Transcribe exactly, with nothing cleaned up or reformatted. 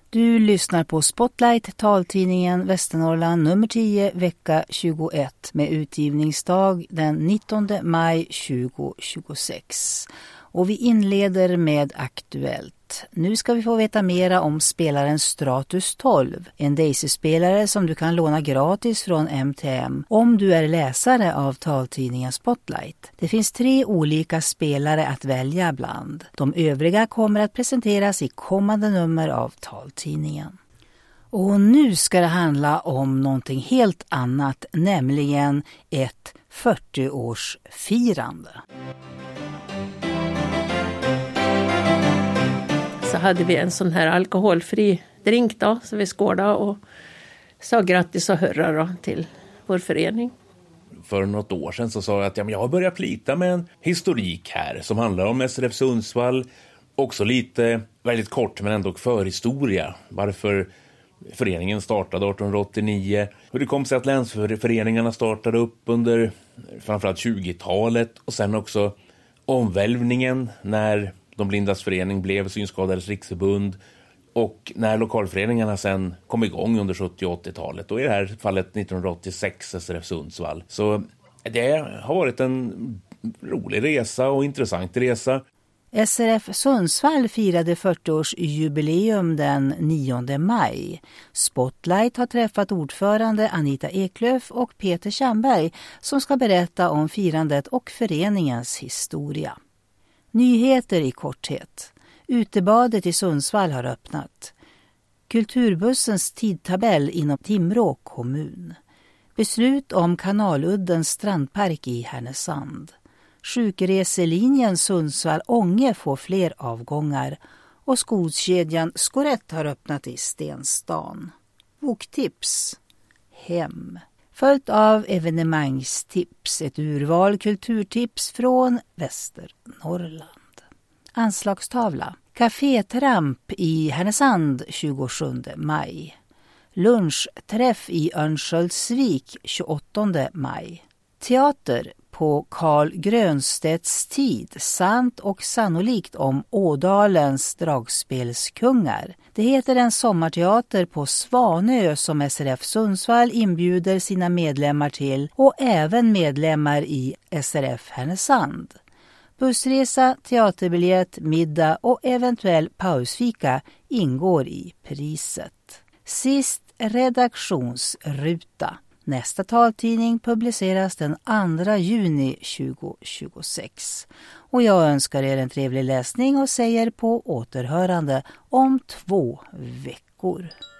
Du lyssnar på Spotlight, taltidningen Västernorrland nummer tio, vecka tjugoett med utgivningsdag den nittonde maj tjugohundratjugosex. Och vi inleder med Aktuellt. Nu ska vi få veta mera om spelaren Stratus tolv, en Daisy-spelare som du kan låna gratis från M T M om du är läsare av taltidningen Spotlight. Det finns tre olika spelare att välja bland. De övriga kommer att presenteras i kommande nummer av taltidningen. Och nu ska det handla om någonting helt annat, nämligen ett fyrtioårsfirande. Så hade vi en sån här alkoholfri drink då, så vi skålade och sa grattis och hurra då till vår förening. För något år sedan så sa jag att ja, men jag har börjat plita med en historik här som handlar om S R F Sundsvall. Också lite, väldigt kort men ändå förhistoria. Varför föreningen startade arton åttionio. Hur det kom sig att länsföreningarna startade upp under framförallt tjugotalet. Och sen också omvälvningen när De blindas förening blev Synskadades riksförbund och när lokalföreningarna sen kom igång under sjuttio- och åttiotalet och i det här fallet nittonhundraåttiosex S R F Sundsvall. Så det har varit en rolig resa och intressant resa. S R F Sundsvall firade fyrtioårsjubileum den nionde maj. Spotlight har träffat ordförande Anita Eklöf och Peter Kärnberg som ska berätta om firandet och föreningens historia. Nyheter i korthet. Utebadet i Sundsvall har öppnat. Kulturbussens tidtabell inom Timrå kommun. Beslut om Kanaluddens strandpark i Härnösand. Sjukreselinjen Sundsvall-Ånge får fler avgångar. Och skodskedjan Skorett har öppnat i Stenstan. Boktips. Hem. Följt av evenemangstips, ett urval kulturtips från Västernorrland. Anslagstavla. Cafétramp i Härnösand tjugosjunde maj. Lunchträff i Örnsköldsvik tjugoåttonde maj. Teater på Carl Grönstedts tid, sant och sannolikt om Ådalens dragspelskungar. Det heter en sommarteater på Svanö som S R F Sundsvall inbjuder sina medlemmar till och även medlemmar i S R F Härnösand. Bussresa, teaterbiljett, middag och eventuell pausfika ingår i priset. Sist redaktionsruta. Nästa taltidning publiceras den andra juni tjugohundratjugosex. Och jag önskar er en trevlig läsning och säger på återhörande om två veckor.